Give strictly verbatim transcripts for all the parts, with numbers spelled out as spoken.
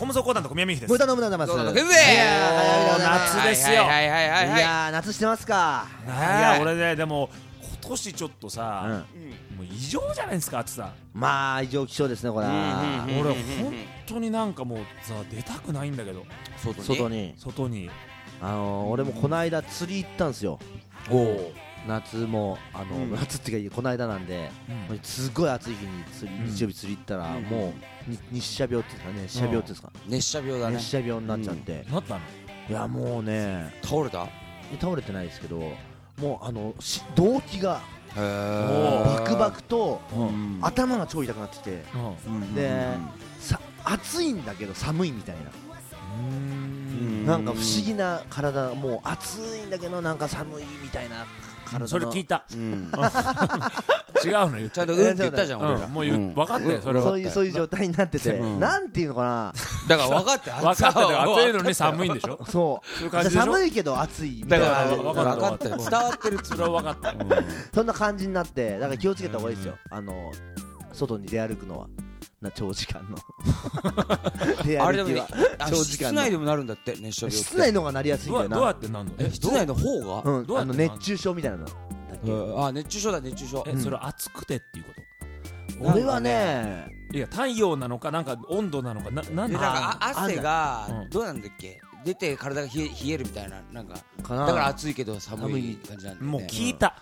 コムソ講談と小宮美樹です。 豚の無駄だます。いやどうぞクイズ夏ですよ。 はいはいはいはいいやー夏してますか。 いや俺ねでも今年ちょっとさ、 うん、 もう異常じゃないですか暑さ。 まあ異常気象ですねこれ。 俺本当になんかもうさ出たくないんだけど外に外に外に。 あのー、俺もこの間釣り行ったんですよ。 おお夏もあの、うん、夏っていうかこの間なんで、うん、すごい暑い日に釣り、うん、日曜日釣り行ったら、うん、もう日射病っていうんですかね熱射病っていうんですか、 熱射病だね。 熱射病になっちゃって、 うん、なったの。 いやもうね倒れた倒れてないですけどもうあの動悸がへバクバクと、 うん、 頭が超痛くなってきて、うん、で、うん、さ暑いんだけど寒いみたいな。うんなんか不思議な体、もう暑いんだけどなんか寒いみたいな体の。 それ聞いた、うん、違うのよ。 ちゃんとうんって言ったじゃん、俺ら。 もう分かったよ、それは。 そういうそういう状態になってて、なんていうのかな。 だから分かって分かってる。暑いのに寒いんでしょ。 そう寒いけど暑いみたいな。 だから分かってる、伝わってる。 それは分かった。 そんな感じになって、だから気をつけた方がいいですよ、あの外に出歩くのは。な長時間のあれでもね、室内でもなるんだって熱射病って。 室内の方がなりやすいんだよな。 どうやってなんの？ 室内の方が？ うん、あの熱中症みたいなの。 あ、熱中症だ熱中症。 え、それ暑くてっていうこと？俺はね、 いや太陽なのかなんか温度なのかななんでなんか汗がどうなんだっけ？出て体が冷え冷えるみたいななんかだから暑いけど寒い感じなんだよね。 もう聞いた。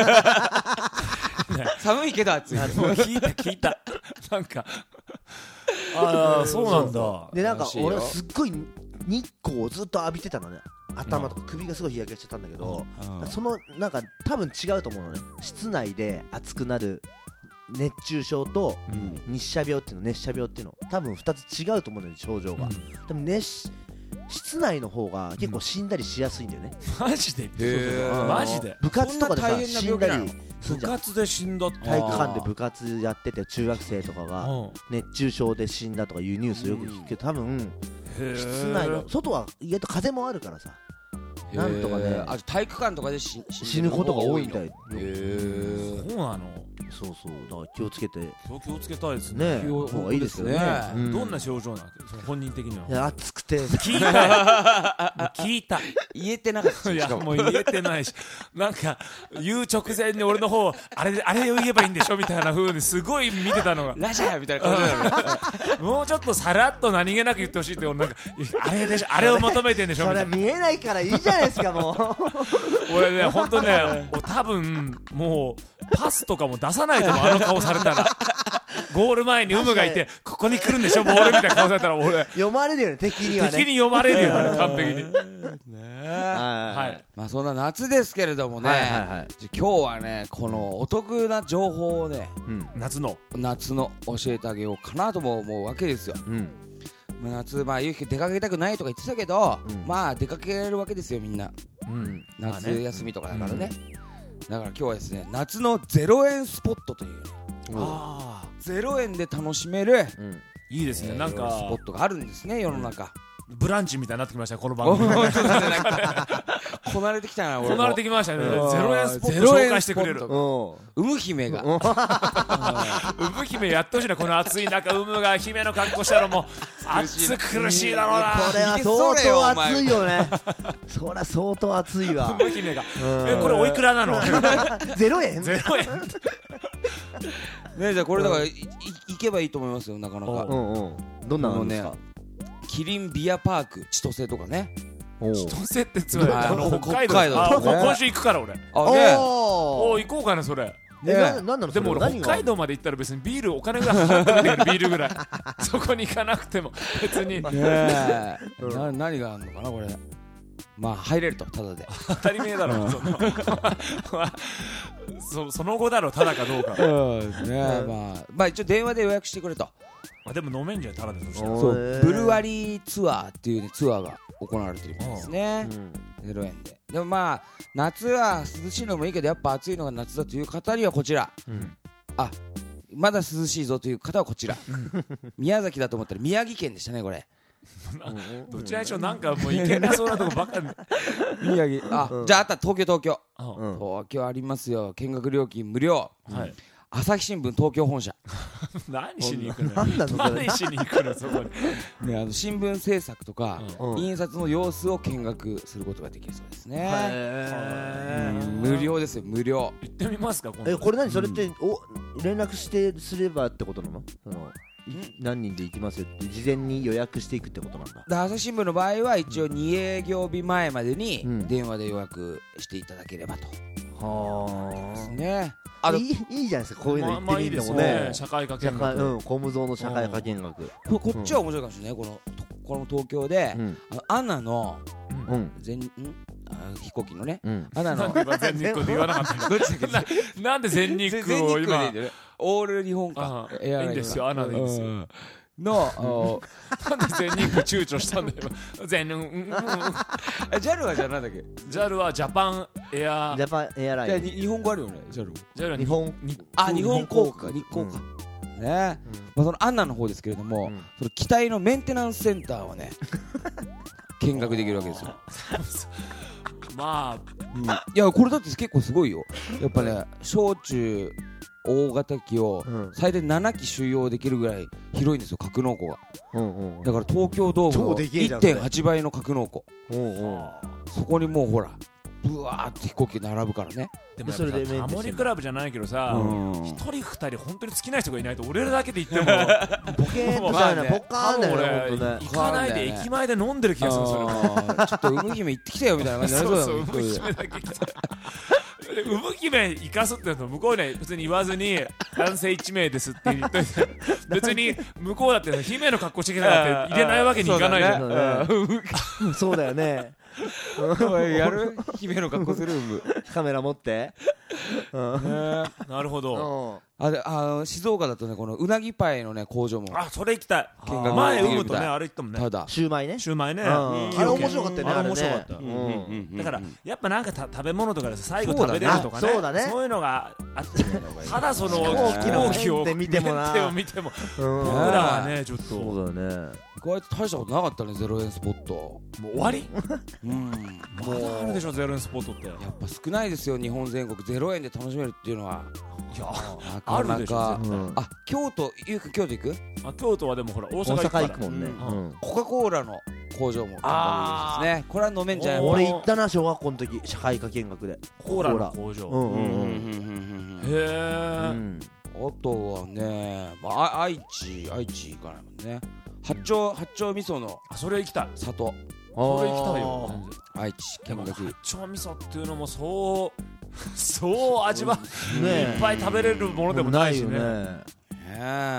寒いけど暑い。 もう聞いた聞いた。なんかああそうなんだ。 でなんか俺すっごい日光をずっと浴びてたのね。頭とか首がすごい日焼けしちゃったんだけど、そのなんか多分違うと思うのね。室内で暑くなる熱中症と日射病っていうの、熱射病っていうの多分ふたつ違うと思うんだよ症状が。でも熱室内の方が結構死んだりしやすいんだよね。 マジで？マジで？ 部活とかでさ死んだり部活で死んだって体育館で部活やってて中学生とかが熱中症で死んだとかいうニュースよく聞くけど、多分室内の外は意外と風もあるからさなんとかね。 あ体育館とかで死ぬことが多いみたい。へえそうなの。 そうそうだから気をつけて気をつけたいですね。 気を方がいいですよね。 どんな症状なの本人的には。 いや暑くて聞いた聞いた言えてなかった。 いやもう言えてないしなんか言う直前に俺の方あれあれを言えばいいんでしょみたいな風にすごい見てたのがラジャーみたいな感じだよね。 もうちょっとさらっと何気なく言ってほしいってなんかあれでしょあれを求めてんでしょみたいな。 それ見えないからいいじゃないですかもう俺ね本当ね多分もうパスとかも出さないと思うあの顔されたら。ゴール前に有無がいてここに来るんでしょボールみたいな顔されたら俺読まれるよね敵にはね。 敵に読まれるよね完璧に。 はい。まあそんな夏ですけれどもね、今日はねこのお得な情報をね夏の夏の教えてあげようかなとも思うわけですよ。夏まあゆうき出かけたくないとか言ってたけどまあ出かけるわけですよみんな。夏休みとかだからね。だから今日はですね夏のゼロえんスポットというゼロえんで楽しめるいいですねなんかスポットがあるんですね世の中。 ブランチみたいになってきましたこの番組。 こなれてきたな俺も。 こなれてきましたね。ゼロえんスポット紹介してくれるうむ姫が。 うむ姫やってほしいなこの暑い中うむが姫の格好したらもう暑苦しいだろうな。 これは相当暑いよね。そりゃ相当暑いわ。 うむ姫がえこれおいくらなの？ ゼロえん？ ゼロえんねじゃあこれだから行けばいいと思いますよなかなか。 どんなのですか？ キリンビアパーク千歳とかね。 千歳ってつまりあの北海道。 あ今週行くから俺。 あね。 お行こうかなそれ。 なんなの？ でも俺北海道まで行ったら別にビールお金が払ってないからビールぐらいそこに行かなくても別に。 何があるのかなこれ。まあ入れるとただで。 当たり前だろ。そその後だろただかどうか。 そうですね。まあまあ一応電話で予約してくれと。 あでも飲めんじゃんただで。 そうブルワリーツアーっていうツアーが行われてるんですね。ゼロえんで。でもまあ夏は涼しいのもいいけどやっぱ暑いのが夏だという方にはこちら。あまだ涼しいぞという方はこちら。宮崎だと思ったら宮城県でしたねこれ。 どちらにしろなんかもう行けなそうなとこばっかり。 宮城あじゃああった東京東京東京ありますよ見学料金無料。 朝日新聞東京本社何しに行くのなんだそれ何しに行くのそこにね、あの新聞制作とか、 うん印刷の様子を見学することができるそうですね。 へーうん無料ですよ、無料。 行ってみますか今度。 えこれ何それってお連絡してすればってことなの？そのい何人で行きますよって事前に予約していくってことなんだ。 で朝日新聞の場合は一応に営業日前までにうん電話で予約していただければと、 はね。あのいいいいじゃないですか、こういうのまあまあいい行ってみるですよねのもね。 社会科見社会学。 うんコムゾーの社会科見学。 ここっちは面白いかもしれない。このこの東京で、 うんあのアナのうんうん全んあ飛行機のね、 うんアナのなんで今全日空で言わなかったのどっちだっけななんで全日空を今全日空でいいんだよねオール日本かあエアラインいいんですよアナでいいんですようんのあのなんで全日空躊躇したんだよ今全日うんうんうんえ ジャル はじゃあなんだっけ？ ジャル はジャパンエアジャパンエアラインじゃあに日本語あるよね ジャル も。 ジャルは日本にあ日本航空か日航か、ね、 うまあ、そのアンナの方ですけれども、 うんその機体のメンテナンスセンターをね見学できるわけですよ。 まいやこれだって結構すごいよ。やっぱね小中大型機をうん最大ななき収容できるぐらい広いんですよ格納庫が。 うんうんだから東京ドーム超のでけえじゃんそれいってんはち 倍の格納庫、 うんうんそこにもうほらブワーって飛行機並ぶからね。 あでもやっそれでぱさタモリクラブじゃないけどさうん一人二人本当に好きな人がいないと俺らだけで行ってもボケーっとしたよね、 まあねポッカーンだよね、 俺ほんとね行かないで駅前で飲んでる気がするそれあーちょっと海姫行ってきたよみたいな感じになりそうそうそうだもん産姫だけ来たで産姫生かすってのと向こうね普通に言わずに男性いち名ですって言っといて別に向こうだって姫の格好してきたからって入れないわけにいかないじゃんそうだねそうだよねお前やる姫の格好する海カメラ持ってうんなるほどあであの静岡だとねこのうなぎパイのね工場もあそれ行きたい見学前できるみたい産むとねあれ行ったもんねただシューマイねシューマイねうん崎陽軒あれ面白かったよねあれあれね面白かったうんだからやっぱなんかた食べ物とかでさ最後そうだね食べれるとかねそうだねそういうのがあってただその飛行機の飛行機を面で見てもな面でを見てもうん僕らはねちょっとそもうだよね意外と大したことなかったねゼロえんスポット。 う終わりうんまだあるでしょゼロ円スポットってやっぱ少ないですよ日本全国ゼロえんで楽しめるっていうのはいやなあるでしょかなか絶対うんあ京都ゆうく京都行くあ京都はでもほら大大阪行くから阪行くもんねうんうんコカ・コーラの工場もあーですねこれは飲めんじゃないおー俺行ったな小学校の時社会科見学でコーラの工場うんうんうんうんうんうんうんへえうんあとはね、まあ、あ愛知愛知行かないもんね八丁八丁味噌のそれ行きたい里それ行きたいよ全然愛知でも見学八丁味噌っていうのもそうそう味はねいっぱい食べれるものでもないしねよねえ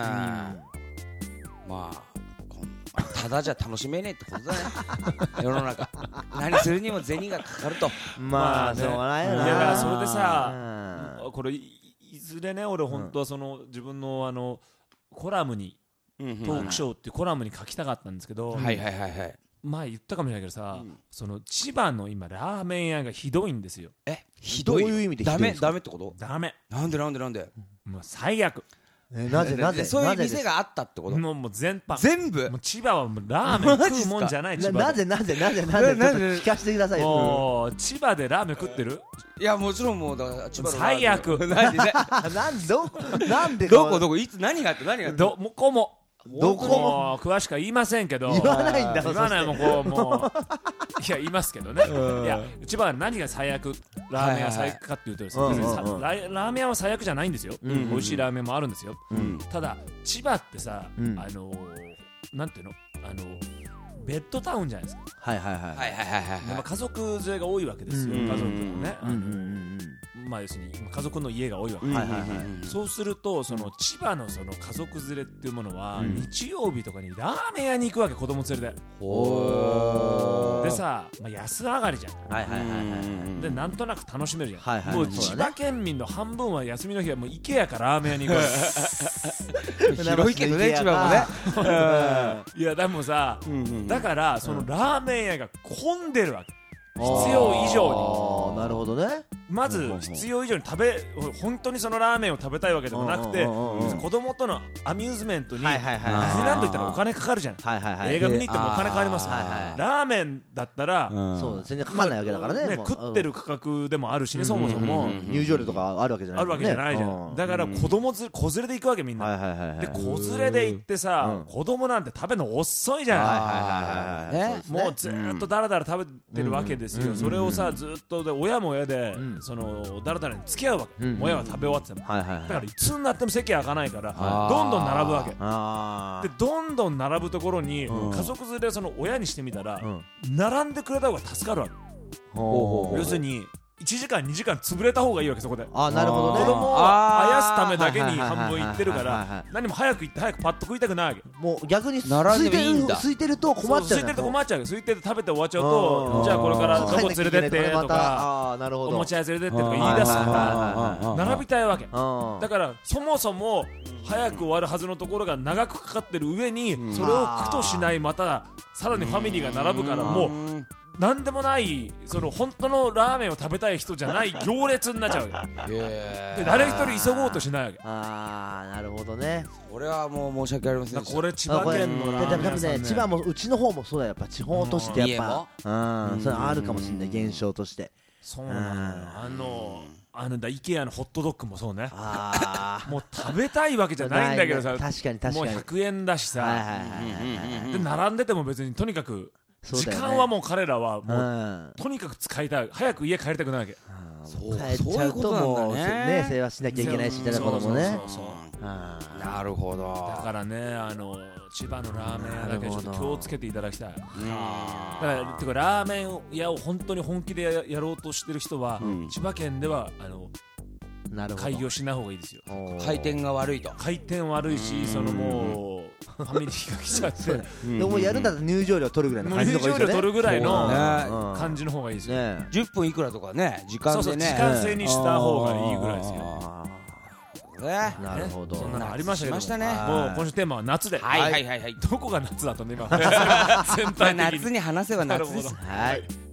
まあこんただじゃ楽しめねえってことだね世の中何するにも銭がかかるとまあしょうがないよないやだからそれでさうんこれいいずれね俺本当はその自分のあのコラムにトトークショーっていうコラムに書きたかったんですけどはいはいはいはい前言ったかもしれないけどさうんその千葉の今ラーメン屋がひどいんですよえひどいどういう意味でひどダメいんですかダメってことダメなんでなんでなんでもう最悪えなぜなぜそういうなぜです店があったってこともうもう全般全部もう千葉はもうラーメン食うもんじゃない千葉でななぜなぜなぜなぜちょっとななぜ聞かせてくださいよもう千葉でラーメン食ってるいやもちろんもうだから千葉の最悪何でねあなんどなんでどこどこいつ何があって何があってどもこもどこもも詳しくは言いませんけど言わないんだ言わないもんこうもういや言いますけどねうんいや千葉は何が最悪ラーメン屋最悪かっていうとですねはい別にさはいはいラーラーメン屋は最悪じゃないんですようんうんうん美味しいラーメンもあるんですようんただ千葉ってさあうんのーなんていうのあのベッドタウンじゃないですかはいはいはいはいはいはいはいまあ家族連れが多いわけですようん家族のねあうんうんのうんまあ要するに家族の家が多いわけうんはいはいはいうんそうするとその千葉のその家族連れっていうものはうん日曜日とかにラーメン屋に行くわけ子供連れでほーでさまあ安上がりじゃんはいはいはいはいでなんとなく楽しめるじゃん、 はいはいもうそうだね千葉県民の半分は休みの日はもう IKEA かラーメン屋に行くわ広いけどね千葉もねけいやでもさだからそのラーメン屋が混んでるわけ必要以上あーなるほどねまず必要以上に食べ本当にそのラーメンを食べたいわけでもなくて、子供とのアミューズメントにディズニーランド行ったらお金かかるじゃん。映画見に行ってもお金かかりますよ。ラーメンだったらそう全然かかんないわけだからね。 食ってる価格でもあるしね、そもそも入場料とかあるわけじゃないあるわけじゃないじゃん。だから子供ず子連れで行くわけみんな。で子連れで行ってさ、子供なんて食べるの遅いじゃん。もうずっとダラダラ食べてるわけですよ。それをさずっとで親も親でそのダラダラに付き合うわけ。親は食べ終わっててもだからいつになっても席開かないからどんどん並ぶわけで、どんどん並ぶところに家族連れその親にしてみたら並んでくれた方が助かるわけ。要するにいちじかんにじかん潰れた方がいいわけ。そこであなるほどね。 子供をあやすためだけに半分行ってるから何も早く行って早くパッと食いたくないわけ。 もう逆に並んでもいいんだ。 空いてると困っちゃう。 空いてると困っちゃう。空いてると食べて終わっちゃうとじゃあこれからどこ連れてってとかおもちゃ屋連れてってとか言い出すから並びたいわけ。だからそもそも早く終わるはずのところが長くかかってる上にそれを苦としないまたさらにファミリーが並ぶからもうなんでもないその本当のラーメンを食べたい人じゃない行列になっちゃうわけで、誰一人急ごうとしないわけ。 ああなるほどね。 俺はもう申し訳ありません。 これ千葉県のラーメン屋さんね。 千葉もうちの方もそうだよ。やっぱ地方都市ってやっぱうんそれあるかもしれない現象として。 そうなのよ。あのあのだ IKEA のホットドッグもそうね。もう食べたいわけじゃないんだけどさ、 確かに確かにもうひゃくえんだしさで並んでても別にとにかく時間はもう彼らはもうとにかく使いたい。早く家帰りたくないわけ。 帰っちゃうともうね世話しなきゃいけないしみたいなこともね。 なるほど。 だからねあの千葉のラーメン屋だけちょっと気をつけていただきたい。だからてかラーメン屋を本当に本気で や, やろうとしてる人は、うん、千葉県ではあの開業しない方がいいですよ。 回転が悪いと。 回転悪いしそのもうファミリーが来ちゃってでもやるんだったら入場料取るぐらいの感じの方がいいですよね。 入場料取るぐらいの感じの方がいいですよ。 じゅっぷんいくらとかね時間でね。 そうそう時間制にした方がいいぐらいですよ。 なるほど。 そんなのありましたけどしたね。 もう今週テーマは夏で。 はいはいはいはい。 どこが夏だとね今。 全体的に夏に話せば夏です。 はい。